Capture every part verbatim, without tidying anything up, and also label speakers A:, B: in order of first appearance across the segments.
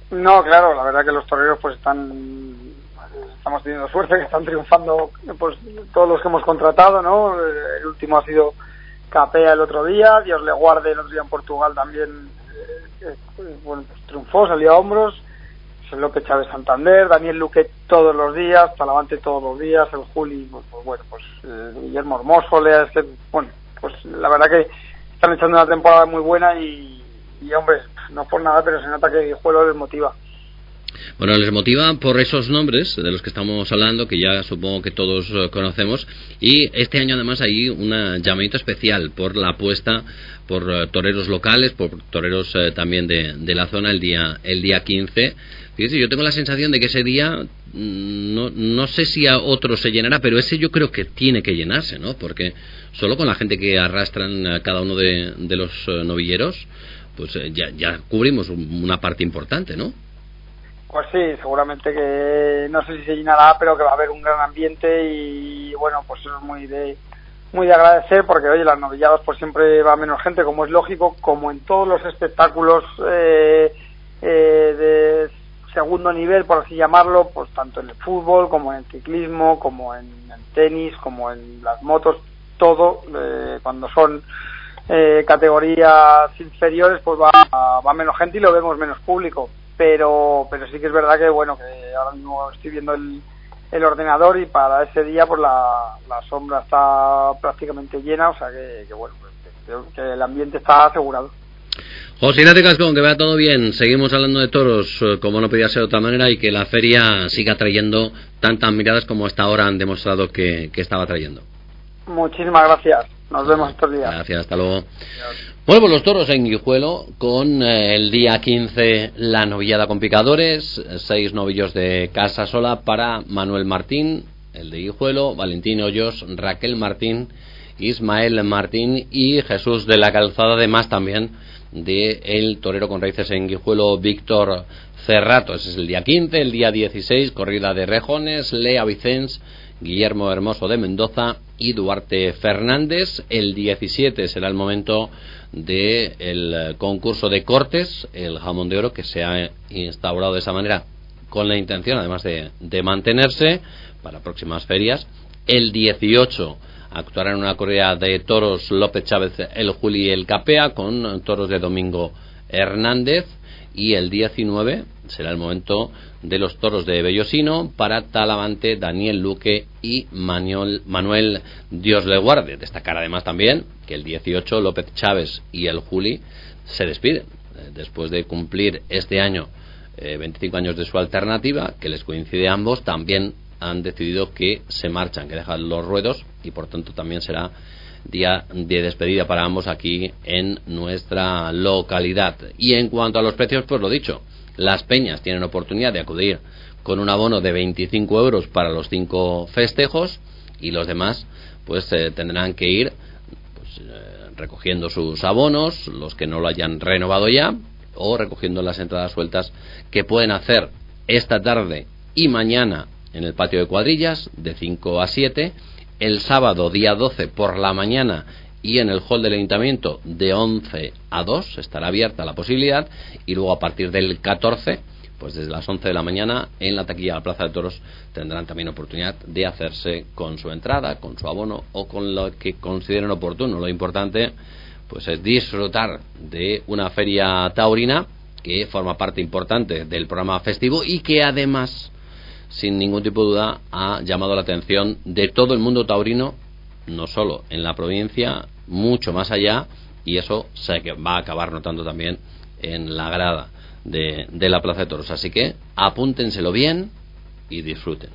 A: No, claro, la verdad que los toreros pues están, estamos teniendo suerte, que están triunfando pues todos los que hemos contratado, ¿no? El último ha sido Capea el otro día, Dios le guarde, el otro día en Portugal también, eh, eh, bueno, pues triunfó, salió a hombros, el López Chávez Santander, Daniel Luque todos los días, Talavante todos los días, el Juli, pues, pues bueno, pues eh, Guillermo Hermoso, Lea, este, bueno, pues la verdad que están echando una temporada muy buena y, y hombre, no por nada, pero se nota que Guijuelo les motiva.
B: Bueno, les motiva por esos nombres de los que estamos hablando, que ya supongo que todos uh, conocemos, y este año además hay un llamamiento especial por la apuesta por uh, toreros locales, por toreros uh, también de, de la zona el día el día quince. Fíjese, yo tengo la sensación de que ese día, no, no sé si a otro se llenará, pero ese yo creo que tiene que llenarse, ¿no? Porque solo con la gente que arrastran a cada uno de, de los uh, novilleros, pues uh, ya, ya cubrimos una parte importante, ¿no?
A: Pues sí, seguramente que no sé si se llenará, pero que va a haber un gran ambiente y bueno, pues eso es muy de muy de agradecer porque oye, las novilladas pues siempre va menos gente, como es lógico, como en todos los espectáculos eh, eh, de segundo nivel, por así llamarlo, pues tanto en el fútbol como en el ciclismo, como en el tenis, como en las motos, todo eh, cuando son eh, categorías inferiores pues va, va menos gente y lo vemos menos público. pero pero sí que es verdad que bueno, que ahora mismo estoy viendo el, el ordenador y para ese día pues la, la sombra está prácticamente llena, o sea que, que bueno, pues, que, que el ambiente está asegurado.
B: José Ignacio Cascón, que vea todo bien. Seguimos hablando de toros, como no podía ser de otra manera, y que la feria siga trayendo tantas miradas como hasta ahora han demostrado que, que estaba trayendo.
A: Muchísimas gracias. Nos vemos estos días.
B: Gracias, hasta luego. Adiós. Bueno, pues los toros en Guijuelo, con eh, el día quince la novillada con picadores, seis novillos de Casa Sola para Manuel Martín, el de Guijuelo, Valentín Hoyos, Raquel Martín, Ismael Martín y Jesús de la Calzada, además también de el torero con raíces en Guijuelo, Víctor Cerrato. Ese es el día quince, el día dieciséis, corrida de rejones, Lea Vicens, Guillermo Hermoso de Mendoza y Duarte Fernández. El diecisiete será el momento del concurso de cortes, el jamón de oro, que se ha instaurado de esa manera con la intención además de, de mantenerse para próximas ferias. El dieciocho actuará en una corrida de toros López Chávez, el Juli y el Capea, con toros de Domingo Hernández. Y el diecinueve será el momento de los toros de Bellosino para Talavante, Daniel Luque y Manuel, Manuel Dios le guarde. Destacar además también que el dieciocho López Chávez y el Juli se despiden después de cumplir este año eh, veinticinco años de su alternativa, que les coincide a ambos. También han decidido que se marchan, que dejan los ruedos, y por tanto también será día de despedida para ambos aquí en nuestra localidad. Y en cuanto a los precios, pues lo dicho, las peñas tienen oportunidad de acudir con un abono de veinticinco euros para los cinco festejos, y los demás pues eh, tendrán que ir pues, eh, recogiendo sus abonos, los que no lo hayan renovado ya, o recogiendo las entradas sueltas que pueden hacer esta tarde y mañana en el patio de cuadrillas de cinco a siete, el sábado día doce por la mañana y en el hall del ayuntamiento de once a dos estará abierta la posibilidad, y luego a partir del catorce, pues desde las once de la mañana en la taquilla de la Plaza de Toros tendrán también oportunidad de hacerse con su entrada, con su abono o con lo que consideren oportuno. Lo importante pues es disfrutar de una feria taurina que forma parte importante del programa festivo y que además, sin ningún tipo de duda, ha llamado la atención de todo el mundo taurino, no solo en la provincia, mucho más allá, y eso se va a acabar notando también en la grada de, de la Plaza de Toros. Así que apúntenselo bien y disfruten.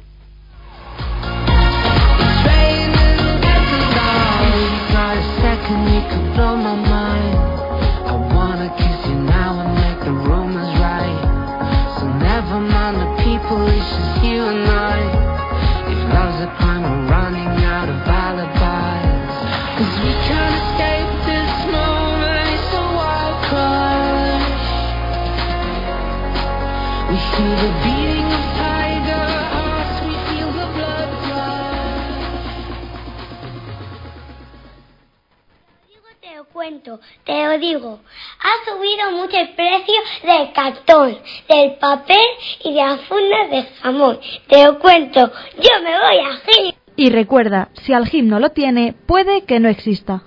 C: cuento, te lo digo. Ha subido mucho el precio del cartón, del papel y de las fundas de jamón. Te lo cuento, yo me voy a Gim.
D: Y recuerda, si Algim no lo tiene, puede que no exista.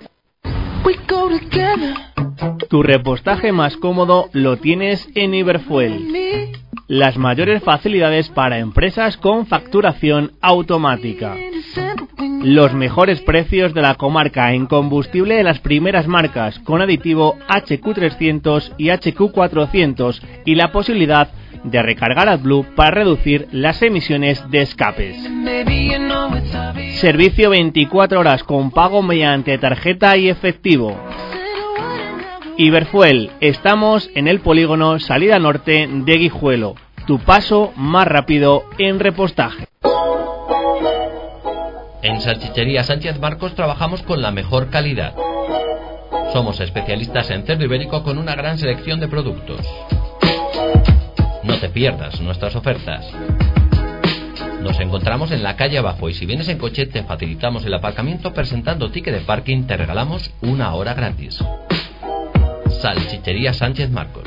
E: Tu repostaje más cómodo lo tienes en Iberfuel. Las mayores facilidades para empresas con facturación automática. Los mejores precios de la comarca en combustible de las primeras marcas, con aditivo H Q trescientos y H Q cuatrocientos y la posibilidad de recargar AdBlue para reducir las emisiones de escapes. Servicio veinticuatro horas con pago mediante tarjeta y efectivo. Iberfuel, estamos en el polígono Salida Norte de Guijuelo. Tu paso más rápido en repostaje.
B: En Salchichería Sánchez Marcos trabajamos con la mejor calidad. Somos especialistas en cerdo ibérico con una gran selección de productos. No te pierdas nuestras ofertas. Nos encontramos en la calle abajo y si vienes en coche te facilitamos el aparcamiento presentando ticket de parking, te regalamos una hora gratis. Salchichería Sánchez Marcos.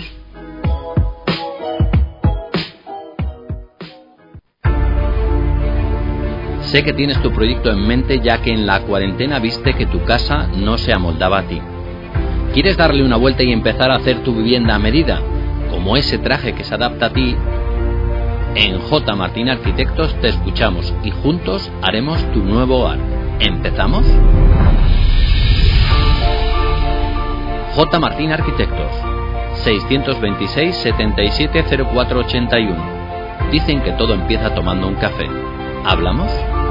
B: Sé que tienes tu proyecto en mente ya que en la cuarentena viste que tu casa no se amoldaba a ti. ¿Quieres darle una vuelta y empezar a hacer tu vivienda a medida? Como ese traje que se adapta a ti. En J. Martín Arquitectos te escuchamos y juntos haremos tu nuevo hogar. ¿Empezamos? J. Martín Arquitectos, seiscientos veintiséis, setenta y siete, cero cuatro ochenta y uno. Dicen que todo empieza tomando un café. ¿Hablamos?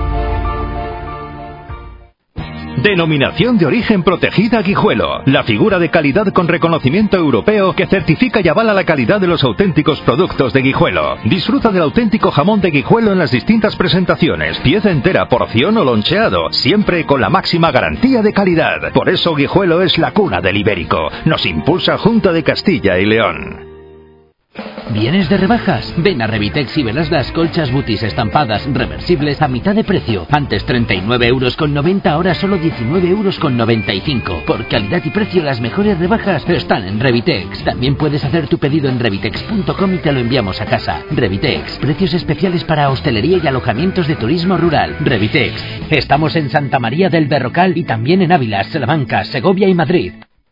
F: Denominación de origen protegida Guijuelo. La figura de calidad con reconocimiento europeo que certifica y avala la calidad de los auténticos productos de Guijuelo. Disfruta del auténtico jamón de Guijuelo en las distintas presentaciones. Pieza entera, porción o loncheado. Siempre con la máxima garantía de calidad. Por eso Guijuelo es la cuna del ibérico. Nos impulsa Junta de Castilla y León.
G: ¿Vienes de rebajas? Ven a Revitex y verás las colchas Butis estampadas reversibles a mitad de precio. Antes treinta y nueve euros con noventa, ahora solo diecinueve euros con noventa y cinco. Por calidad y precio las mejores rebajas están en Revitex. También puedes hacer tu pedido en revitex punto com y te lo enviamos a casa. Revitex, precios especiales para hostelería y alojamientos de turismo rural. Revitex. Estamos en Santa María del Berrocal y también en Ávila, Salamanca, Segovia y Madrid.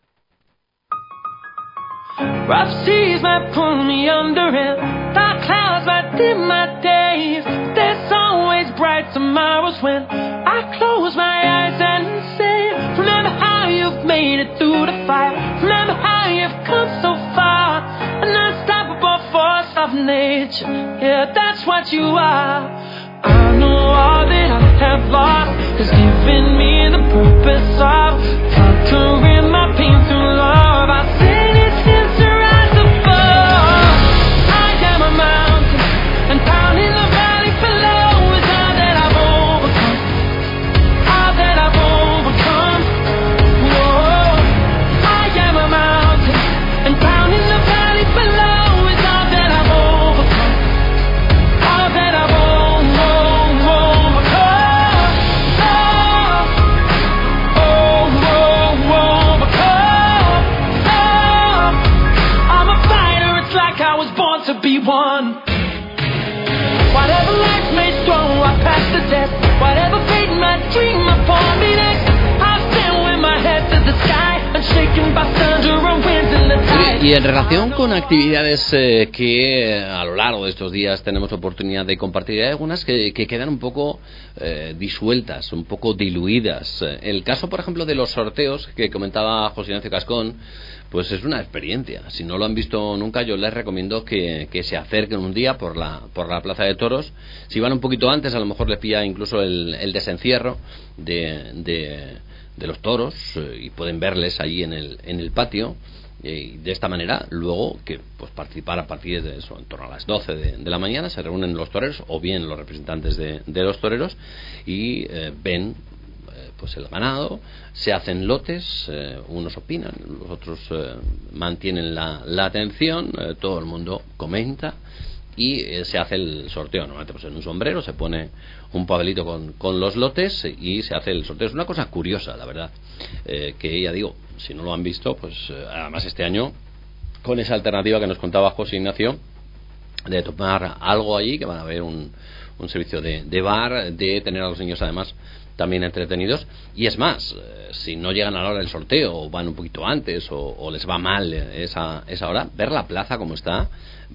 H: Rough seas might pull me under it, dark clouds might dim my days. There's always bright tomorrows when I close my eyes and say, remember how you've made it through the fire. Remember how you've come so far. An unstoppable force of nature, yeah, that's what you are. I know all that I have lost has given me the purpose of conquering my pain through love. I sing it since the rise above. I am a mountain, and down in the valley below is all that I've overcome. All that I've overcome. Whoa. I am a mountain, and down in the valley below is all that I've overcome. All that I've overcome. To be one. Whatever life may throw, I pass the test. Whatever fate might dream upon me next, I'll stand with my head to the sky, unshaken by thunder and winds in the tide.
B: Y en relación con actividades eh, que a lo largo de estos días tenemos oportunidad de compartir, hay algunas que, que quedan un poco eh, disueltas, un poco diluidas. El caso, por ejemplo, de los sorteos que comentaba José Ignacio Cascón, pues es una experiencia. Si no lo han visto nunca, yo les recomiendo que, que se acerquen un día por la por la Plaza de Toros. Si van un poquito antes, a lo mejor les pilla incluso el, el desencierro de, de, de los toros eh, y pueden verles allí en el, en el patio. Y de esta manera, luego que pues participar a partir de eso, en torno a las doce de, de la mañana, se reúnen los toreros o bien los representantes de, de los toreros y eh, ven pues el ganado, se hacen lotes, eh, unos opinan, los otros eh, mantienen la, la atención, eh, todo el mundo comenta y eh, se hace el sorteo. Normalmente pues en un sombrero se pone un papelito con, con los lotes y se hace el sorteo. Es una cosa curiosa, la verdad, eh, que ya digo, si no lo han visto, pues eh, además este año con esa alternativa que nos contaba José Ignacio de tomar algo allí, que van a haber un, un servicio de, de bar, de tener a los niños además también entretenidos. Y es más, eh, si no llegan a la hora del sorteo o van un poquito antes o, o les va mal esa, esa hora, ver la plaza como está,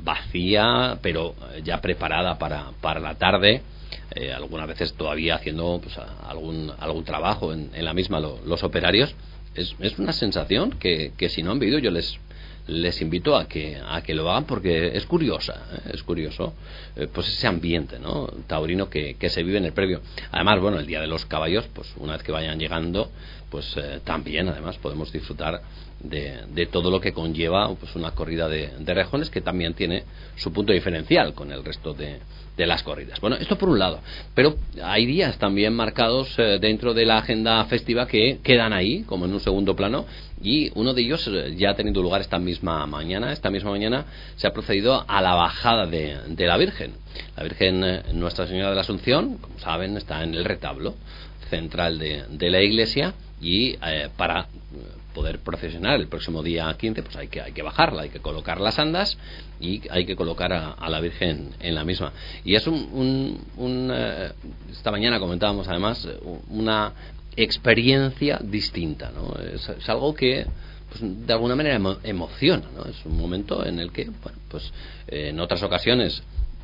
B: vacía pero ya preparada para, para la tarde, eh, algunas veces todavía haciendo pues, algún, algún trabajo en, en la misma lo, los operarios. Es, es una sensación que, que si no han vivido yo les les invito a que a que lo hagan, porque es curiosa, ¿eh? es curioso eh, pues ese ambiente, ¿no?, taurino que, que se vive en el previo. Además, bueno, el día de los caballos, pues una vez que vayan llegando, pues eh, también además podemos disfrutar de, de todo lo que conlleva pues una corrida de, de rejones, que también tiene su punto diferencial con el resto de, de las corridas. Bueno, esto por un lado, pero hay días también marcados eh, dentro de la agenda festiva que quedan ahí como en un segundo plano, y uno de ellos eh, ya ha tenido lugar esta misma mañana. Esta misma mañana se ha procedido a la bajada de, de la Virgen. La Virgen eh, Nuestra Señora de la Asunción, como saben, está en el retablo central de, de la iglesia, y eh, para poder procesionar el próximo día quince, pues hay que hay que bajarla, hay que colocar las andas y hay que colocar a, a la Virgen en la misma. Y es un, un, un eh, esta mañana comentábamos además una experiencia distinta, ¿no? Es, es algo que pues de alguna manera emo, emociona, ¿no? Es un momento en el que, bueno, pues eh, en otras ocasiones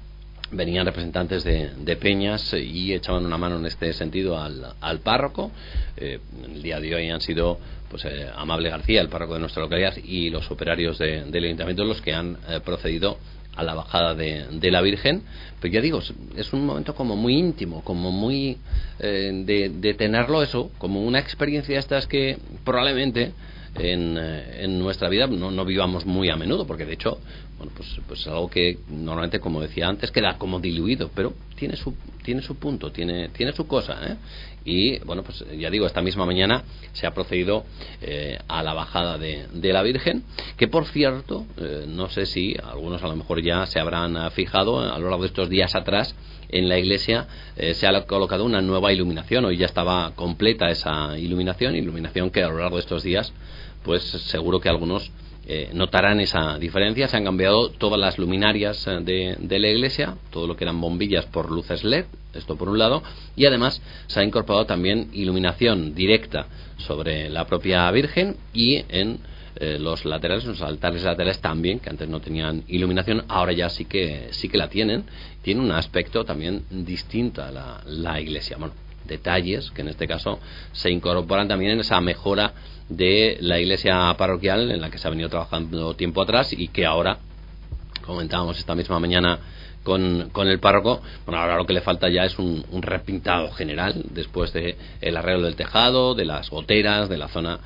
B: venían representantes de, de peñas y echaban una mano en este sentido al, al párroco. Eh, el día de hoy han sido pues eh, Amable García, el párroco de nuestra localidad, y los operarios de, del ayuntamiento los que han eh, procedido a la bajada de, de la Virgen. Pero ya digo, es un momento como muy íntimo, como muy eh, de, de tenerlo eso, como una experiencia de estas que probablemente en, en nuestra vida no, no vivamos muy a menudo, porque de hecho, bueno, pues, pues es algo que normalmente, como decía antes, queda como diluido, pero tiene su tiene su punto, tiene tiene su cosa, ¿eh? Y bueno, pues ya digo, esta misma mañana se ha procedido eh, a la bajada de, de la Virgen, que por cierto, eh, no sé si algunos a lo mejor ya se habrán fijado a lo largo de estos días atrás, en la iglesia eh, se ha colocado una nueva iluminación. Hoy ya estaba completa esa iluminación, iluminación que a lo largo de estos días pues seguro que algunos eh, notarán esa diferencia. Se han cambiado todas las luminarias de, de la iglesia, todo lo que eran bombillas por luces L E D, esto por un lado, y además se ha incorporado también iluminación directa sobre la propia Virgen y en eh, los laterales, los altares laterales también, que antes no tenían iluminación, ahora ya sí que sí que la tienen. Tiene un aspecto también distinto a la, la iglesia. Bueno, detalles que en este caso se incorporan también en esa mejora de la iglesia parroquial en la que se ha venido trabajando tiempo atrás y que ahora, comentábamos esta misma mañana con, con el párroco, bueno, ahora lo que le falta ya es un, un repintado general después de el arreglo del tejado, de las goteras, de la zona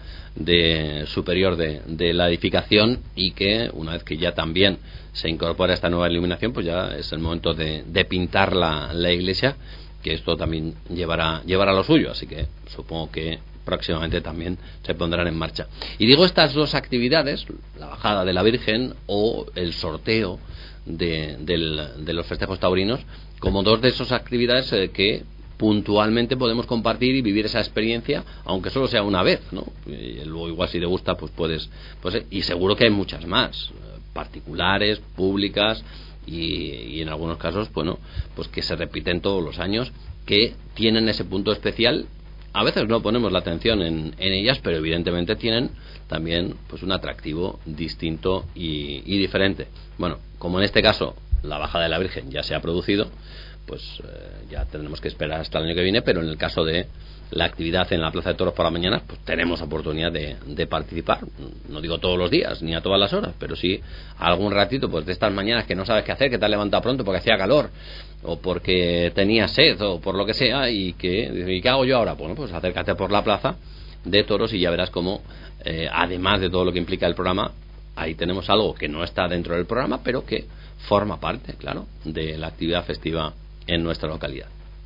B: de superior de, de la edificación, y que una vez que ya también se incorpora esta nueva iluminación, pues ya es el momento de, de pintar la, la iglesia, que esto también llevará, llevará lo suyo, así que supongo que próximamente también se pondrán en marcha. Y digo estas dos actividades, la bajada de la Virgen o el sorteo de, del, de los festejos taurinos, como dos de esas actividades eh, que puntualmente podemos compartir y vivir esa experiencia, aunque solo sea una vez, ¿no? Y luego igual si te gusta pues puedes, pues, y seguro que hay muchas más, particulares, públicas, y, y en algunos casos, bueno, pues que se repiten todos los años, que tienen ese punto especial. A veces no ponemos la atención en, en ellas, pero evidentemente tienen también pues un atractivo distinto y, y diferente. Bueno, como en este caso la bajada de la Virgen ya se ha producido, pues eh, ya tendremos que esperar hasta el año que viene, pero en el caso de la actividad en la Plaza de Toros por la mañana, pues tenemos oportunidad de, de participar. No digo todos los días ni a todas las horas, pero sí algún ratito, pues de estas mañanas que no sabes qué hacer, que te has levantado pronto porque hacía calor o porque tenías sed o por lo que sea, y que ¿y qué hago yo ahora? Bueno, pues acércate por la Plaza de Toros y ya verás cómo eh, además de todo lo que implica el programa, ahí tenemos algo que no está dentro del programa, pero que forma parte, claro, de la actividad festiva en nuestra localidad.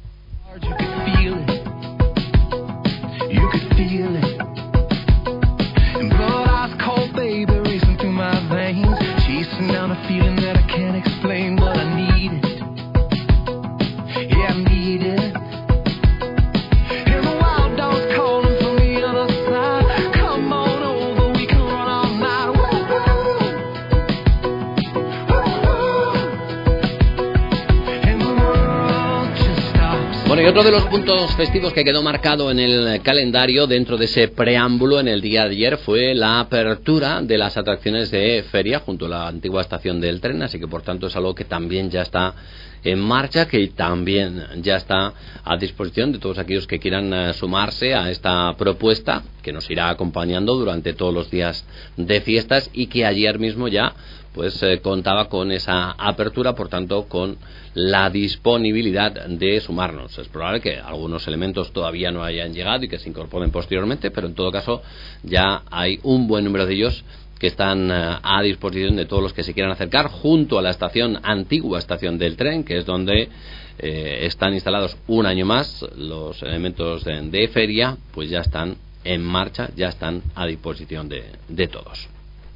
B: You could feel it, and blood ice cold, baby, racing through my veins, chasing down a feeling that I can't explain, but I need Bueno, y otro de los puntos festivos que quedó marcado en el calendario dentro de ese preámbulo en el día de ayer fue la apertura de las atracciones de feria junto a la antigua estación del tren, así que por tanto es algo que también ya está en marcha, que también ya está a disposición de todos aquellos que quieran uh, sumarse a esta propuesta que nos irá acompañando durante todos los días de fiestas y que ayer mismo ya pues eh, contaba con esa apertura, por tanto con la disponibilidad de sumarnos. Es probable que algunos elementos todavía no hayan llegado y que se incorporen posteriormente, pero en todo caso ya hay un buen número de ellos que están uh, a disposición de todos los que se quieran acercar junto a la estación, antigua estación del tren, que es donde eh, están instalados un año más los elementos de, de feria, pues ya están en marcha, ya están a disposición de, de todos.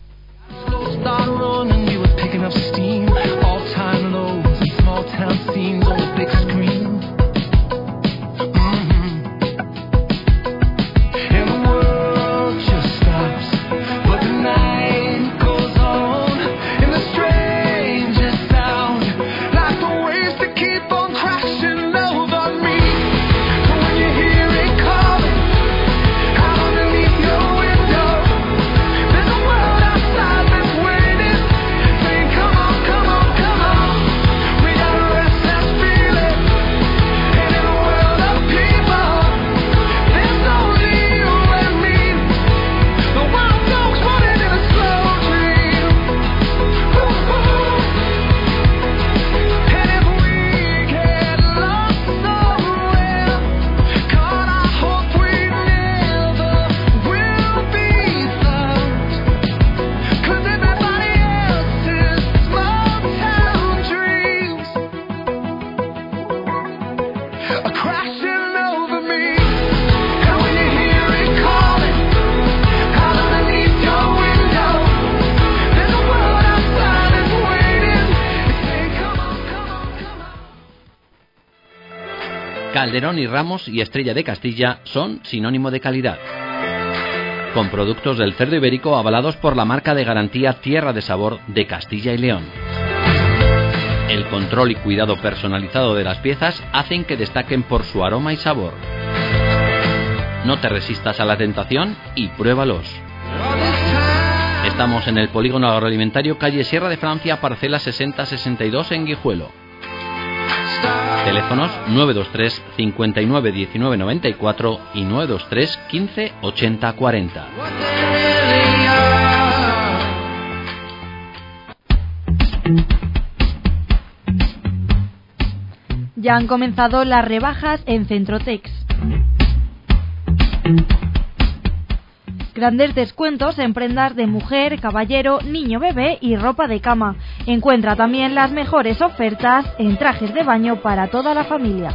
B: Calderón y Ramos y Estrella de Castilla son sinónimo de calidad. Con productos del cerdo ibérico avalados por la marca de garantía Tierra de Sabor de Castilla y León. El control y cuidado personalizado de las piezas hacen que destaquen por su aroma y sabor. No te resistas a la tentación y pruébalos. Estamos en el Polígono Agroalimentario, calle Sierra de Francia, parcela sesenta sesenta y dos en Guijuelo. Teléfonos nueve dos tres cincuenta y nueve diecinueve noventa y cuatro y nueve dos tres quince ochenta cuarenta.
D: Ya han comenzado las rebajas en Centrotex. Grandes descuentos en prendas de mujer, caballero, niño, bebé y ropa de cama. Encuentra también las mejores ofertas en trajes de baño para toda la familia.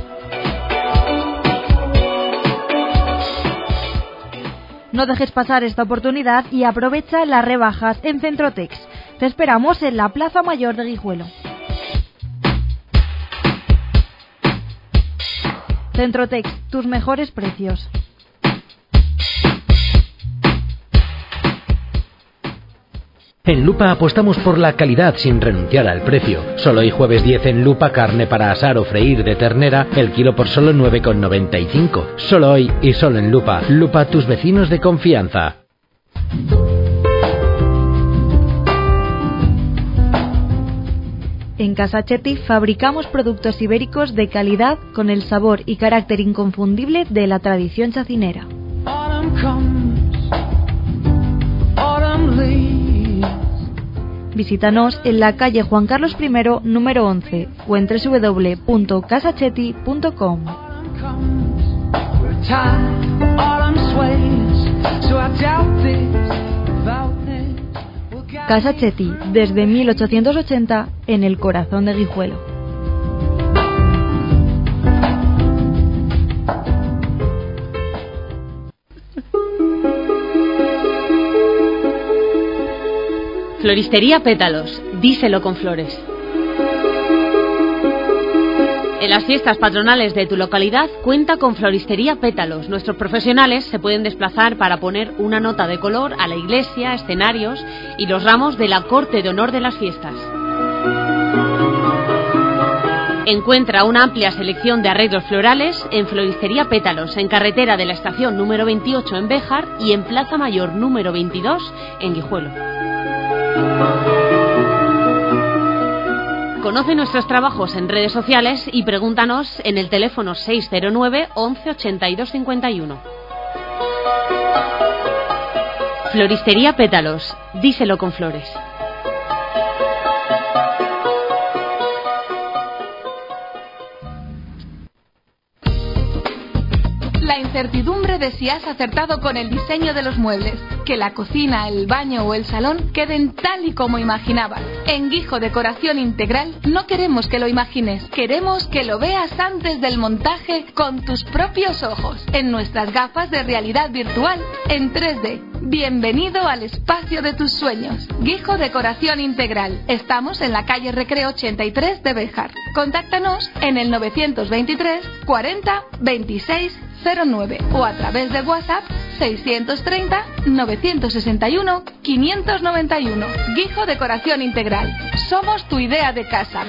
D: No dejes pasar esta oportunidad y aprovecha las rebajas en Centrotex. Te esperamos en la Plaza Mayor de Guijuelo. Centrotex, tus mejores precios.
G: En Lupa apostamos por la calidad sin renunciar al precio. Solo hoy jueves diez en Lupa, carne para asar o freír de ternera, el kilo por solo nueve con noventa y cinco. Solo hoy y solo en Lupa. Lupa, tus vecinos de confianza.
D: En Casa Chetti fabricamos productos ibéricos de calidad con el sabor y carácter inconfundible de la tradición chacinera. Visítanos en la calle Juan Carlos primero, número once, o en doble u doble u doble u punto casachetti punto com. Casa Chetti, desde mil ochocientos ochenta, en el corazón de Guijuelo.
I: Floristería Pétalos, díselo con flores. En las fiestas patronales de tu localidad, cuenta con Floristería Pétalos. Nuestros profesionales se pueden desplazar para poner una nota de color a la iglesia, escenarios y los ramos de la corte de honor de las fiestas. Encuentra una amplia selección de arreglos florales en Floristería Pétalos, en carretera de la estación número veintiocho en Béjar y en Plaza Mayor número veintidós en Guijuelo. Conoce nuestros trabajos en redes sociales y pregúntanos en el teléfono seis cero nueve once ochenta y dos cincuenta y uno. Floristería Pétalos, díselo con flores.
J: La incertidumbre de si has acertado con el diseño de los muebles, que la cocina, el baño o el salón queden tal y como imaginabas. En Guijo Decoración Integral no queremos que lo imagines, queremos que lo veas antes del montaje con tus propios ojos, en nuestras gafas de realidad virtual en tres D. Bienvenido al espacio de tus sueños. Guijo Decoración Integral. Estamos en la calle Recreo ochenta y tres de Béjar. Contáctanos en el novecientos veintitrés cuarenta veintiséis cero nueve o a través de WhatsApp seiscientos treinta novecientos sesenta y uno quinientos noventa y uno. Guijo Decoración Integral. Somos tu idea de casa.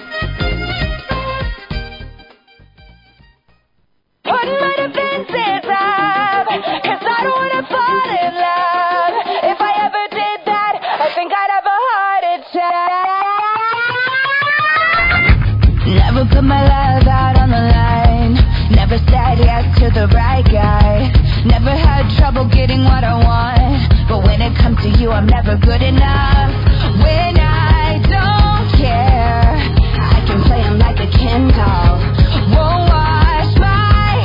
K: Never put my love out on the line. Never said yes to the right guy. Never had trouble getting what I want. But when it comes to you, I'm never good enough. When I don't care, I can play him like a Ken doll. Won't wash my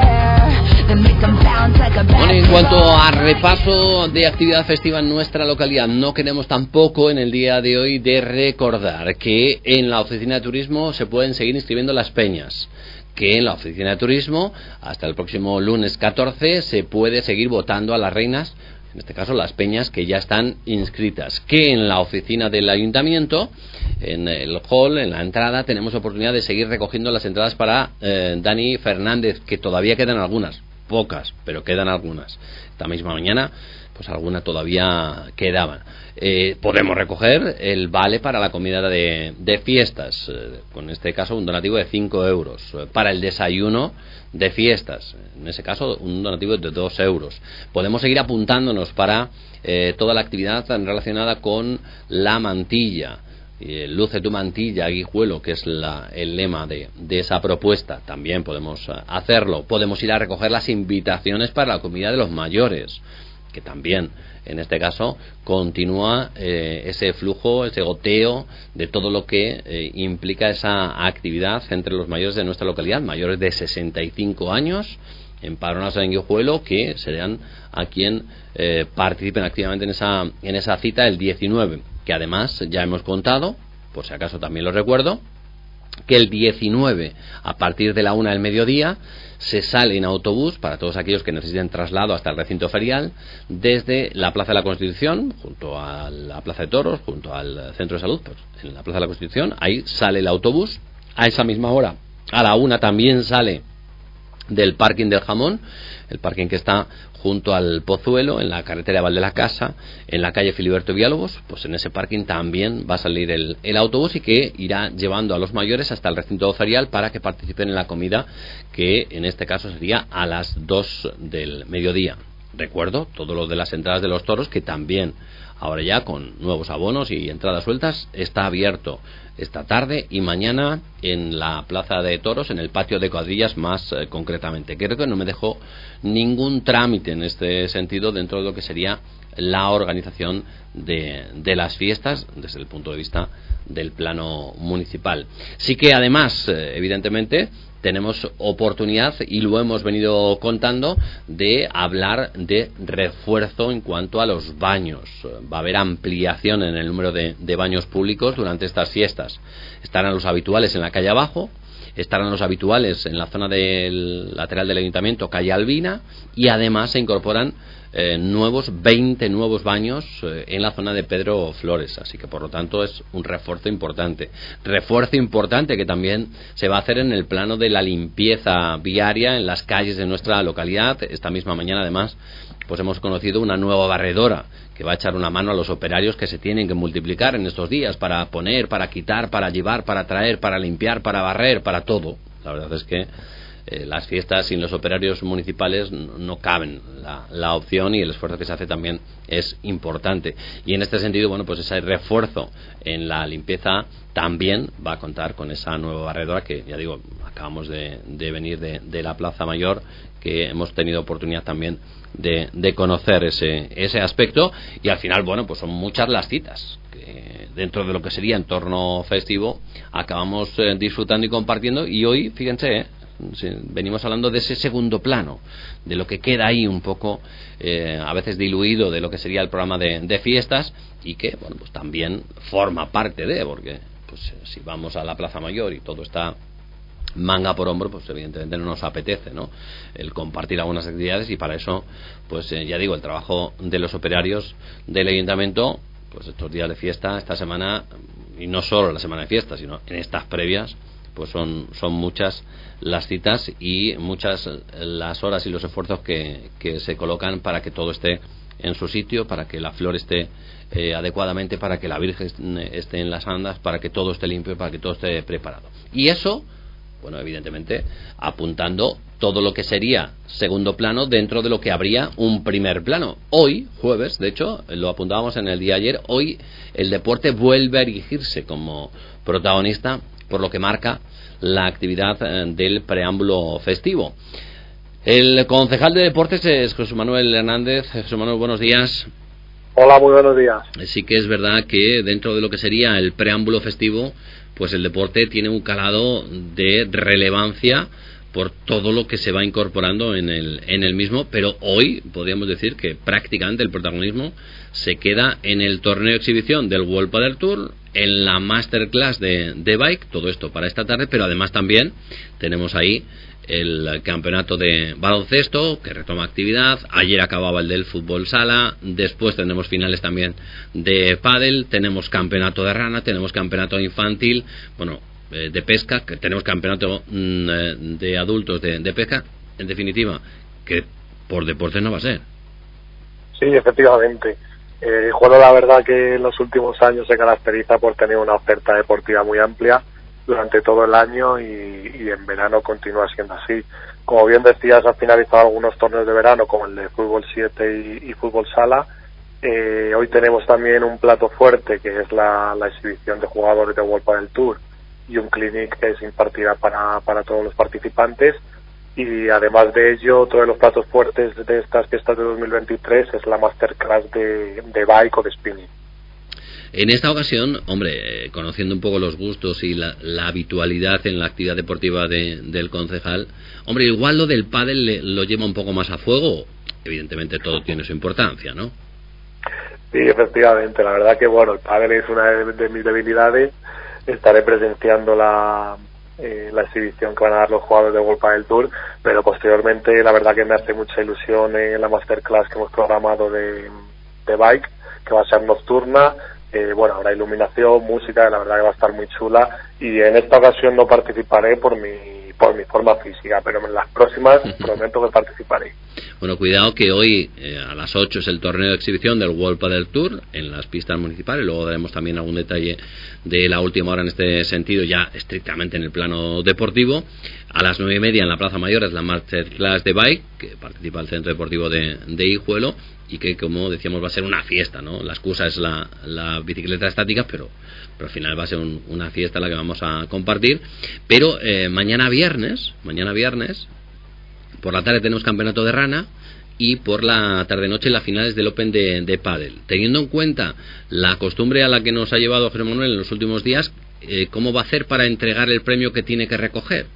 K: hair, then make him bounce like a
B: Bueno, en cuanto
K: basketball.
B: a repaso de actividad festiva en nuestra localidad, no queremos tampoco en el día de hoy de recordar que en la oficina de turismo se pueden seguir inscribiendo las peñas, que en la oficina de turismo hasta el próximo lunes catorce se puede seguir votando a las reinas, en este caso las peñas que ya están inscritas, que en la oficina del ayuntamiento, en el hall, en la entrada, tenemos oportunidad de seguir recogiendo las entradas para eh, Dani Fernández, que todavía quedan algunas, pocas, pero quedan algunas. Esta misma mañana pues algunas todavía quedaban. Eh, podemos recoger el vale para la comida de, de fiestas, eh, con este caso un donativo de cinco euros, eh, para el desayuno de fiestas, en ese caso un donativo de dos euros. Podemos seguir apuntándonos para eh, toda la actividad relacionada con la mantilla, eh, Luce tu mantilla, Guijuelo, que es la, el lema de, de esa propuesta. También podemos hacerlo. Podemos ir a recoger las invitaciones para la comida de los mayores, que también en este caso continúa eh, ese flujo, ese goteo de todo lo que eh, implica esa actividad entre los mayores de nuestra localidad, mayores de sesenta y cinco años, empadronados en Guijuelo, que serán a quien eh, participen activamente en esa, en esa cita el diecinueve, que además ya hemos contado, por si acaso también lo recuerdo, que el diecinueve a partir de la una del mediodía se sale en autobús para todos aquellos que necesiten traslado hasta el recinto ferial desde la Plaza de la Constitución, junto a la Plaza de Toros, junto al Centro de Salud, pues en la Plaza de la Constitución, ahí sale el autobús. A esa misma hora, a la una, también sale del parking del Jamón, el parking que está junto al Pozuelo, en la carretera de Val de la Casa, en la calle Filiberto Villalobos. Pues en ese parking también va a salir el, el autobús, y que irá llevando a los mayores hasta el recinto ferial para que participen en la comida, que en este caso sería a las dos del mediodía. Recuerdo todo lo de las entradas de los toros, que también ahora ya con nuevos abonos y entradas sueltas está abierto esta tarde y mañana en la Plaza de Toros, en el patio de cuadrillas más eh, concretamente. Creo que no me dejó ningún trámite en este sentido dentro de lo que sería la organización de, de las fiestas desde el punto de vista del plano municipal. Sí que además, eh, evidentemente, tenemos oportunidad, y lo hemos venido contando, de hablar de refuerzo en cuanto a los baños. Va a haber ampliación en el número de, de baños públicos durante estas fiestas. Estarán los habituales en la calle abajo, estarán los habituales en la zona del lateral del ayuntamiento, calle Albina, y además se incorporan eh, nuevos veinte nuevos baños eh, en la zona de Pedro Flores. Así que por lo tanto es un refuerzo importante. Refuerzo importante que también se va a hacer en el plano de la limpieza viaria en las calles de nuestra localidad. Esta misma mañana además pues hemos conocido una nueva barredora que va a echar una mano a los operarios que se tienen que multiplicar en estos días para poner, para quitar, para llevar, para traer, para limpiar, para barrer, para todo. La verdad es que eh, las fiestas sin los operarios municipales no, no caben. La, la opción y el esfuerzo que se hace también es importante. Y en este sentido, bueno, pues ese refuerzo en la limpieza también va a contar con esa nueva barredora que, ya digo, acabamos de, de venir de, de la Plaza Mayor, que hemos tenido oportunidad también de, de conocer ese, ese aspecto. Y al final, bueno, pues son muchas las citas que dentro de lo que sería entorno festivo acabamos eh, disfrutando y compartiendo. Y hoy, fíjense, eh, venimos hablando de ese segundo plano, de lo que queda ahí un poco eh, a veces diluido de lo que sería el programa de, de fiestas, y que, bueno, pues también forma parte de, porque pues si vamos a la Plaza Mayor y todo está manga por hombro, pues evidentemente no nos apetece, ¿no?, el compartir algunas actividades. Y para eso, pues eh, ya digo, el trabajo de los operarios del ayuntamiento, pues estos días de fiesta, esta semana, y no solo la semana de fiesta, sino en estas previas, pues son, son muchas las citas y muchas las horas y los esfuerzos que, que se colocan para que todo esté en su sitio, para que la flor esté eh, adecuadamente, para que la Virgen esté en las andas, para que todo esté limpio, para que todo esté preparado. Y eso, bueno, evidentemente apuntando todo lo que sería segundo plano dentro de lo que habría un primer plano. Hoy, jueves, de hecho, lo apuntábamos en el día de ayer, hoy el deporte vuelve a erigirse como protagonista, por lo que marca la actividad del preámbulo festivo. El concejal de deportes es José Manuel Hernández. José Manuel, buenos días.
L: Hola, muy buenos días.
B: Sí que es verdad que dentro de lo que sería el preámbulo festivo, pues el deporte tiene un calado de relevancia por todo lo que se va incorporando en el, en el mismo, pero hoy podríamos decir que prácticamente el protagonismo se queda en el torneo de exhibición del World Padel Tour, en la Masterclass de, de Bike, todo esto para esta tarde, pero además también tenemos ahí el campeonato de baloncesto que retoma actividad. Ayer acababa el del fútbol sala, después tendremos finales también de pádel, tenemos campeonato de rana, tenemos campeonato infantil, bueno, eh, de pesca, que tenemos campeonato mm, de adultos de, de pesca. En definitiva, que por deporte no va a ser.
L: Sí, efectivamente. Eh, Guijuelo, la verdad que en los últimos años se caracteriza por tener una oferta deportiva muy amplia durante todo el año, y, y en verano continúa siendo así. Como bien decías, han finalizado algunos torneos de verano como el de fútbol siete y, y fútbol sala. Eh, hoy tenemos también un plato fuerte que es la, la exhibición de jugadores de World Padel Tour y un clinic que se impartirá para, para todos los participantes. Y además de ello, otro de los platos fuertes de estas fiestas de dos mil veintitrés es la Masterclass de, de bike o de spinning.
B: En esta ocasión, hombre, conociendo un poco los gustos y la, la habitualidad en la actividad deportiva de, del concejal, hombre, igual lo del pádel le, lo lleva un poco más a fuego. Evidentemente todo tiene su importancia, ¿no?
L: Sí, efectivamente. La verdad que, bueno, el pádel es una de, de mis debilidades. Estaré presenciando la... Eh, la exhibición que van a dar los jugadores de World Padel Tour, pero posteriormente la verdad que me hace mucha ilusión eh, la Masterclass que hemos programado de, de bike, que va a ser nocturna. Eh, bueno, habrá iluminación, música, la verdad que va a estar muy chula, y en esta ocasión no participaré por mi por mi forma física, pero en las próximas prometo que participaré.
B: Bueno, cuidado que hoy eh, a las ocho es el torneo de exhibición del World Padel Tour en las pistas municipales. Luego daremos también algún detalle de la última hora en este sentido, ya estrictamente en el plano deportivo. A las nueve y media en la Plaza Mayor es la Masterclass de Bike, que participa el Centro Deportivo de, de Guijuelo, y que, como decíamos, va a ser una fiesta, ¿no? La excusa es la, la bicicleta estática, pero, pero al final va a ser un, una fiesta la que vamos a compartir. Pero eh, mañana viernes, mañana viernes, por la tarde tenemos campeonato de rana, y por la tarde-noche las finales del Open de, de pádel. Teniendo en cuenta la costumbre a la que nos ha llevado José Manuel en los últimos días, eh, ¿cómo va a hacer para entregar el premio que tiene que recoger?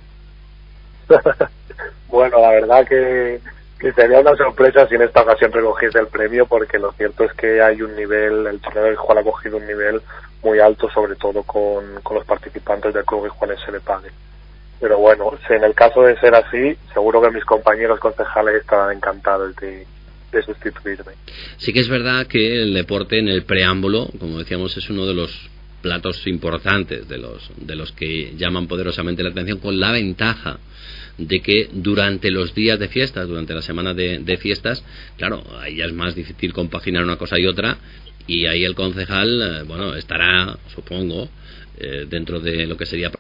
L: Bueno, la verdad que, que sería una sorpresa si en esta ocasión recogiese el premio, porque lo cierto es que hay un nivel, el torneo de Guijuelo ha cogido un nivel muy alto, sobre todo con, con los participantes del club guijuelense de pádel. Pero bueno, si en el caso de ser así, seguro que mis compañeros concejales estarán encantados de, de sustituirme.
B: Sí que es verdad que el deporte en el preámbulo, como decíamos, es uno de los platos importantes, de los, de los que llaman poderosamente la atención, con la ventaja de que durante los días de fiestas, durante la semana de, de fiestas, claro, ahí ya es más difícil compaginar una cosa y otra, y ahí el concejal, eh, bueno, estará, supongo, eh, dentro de lo que sería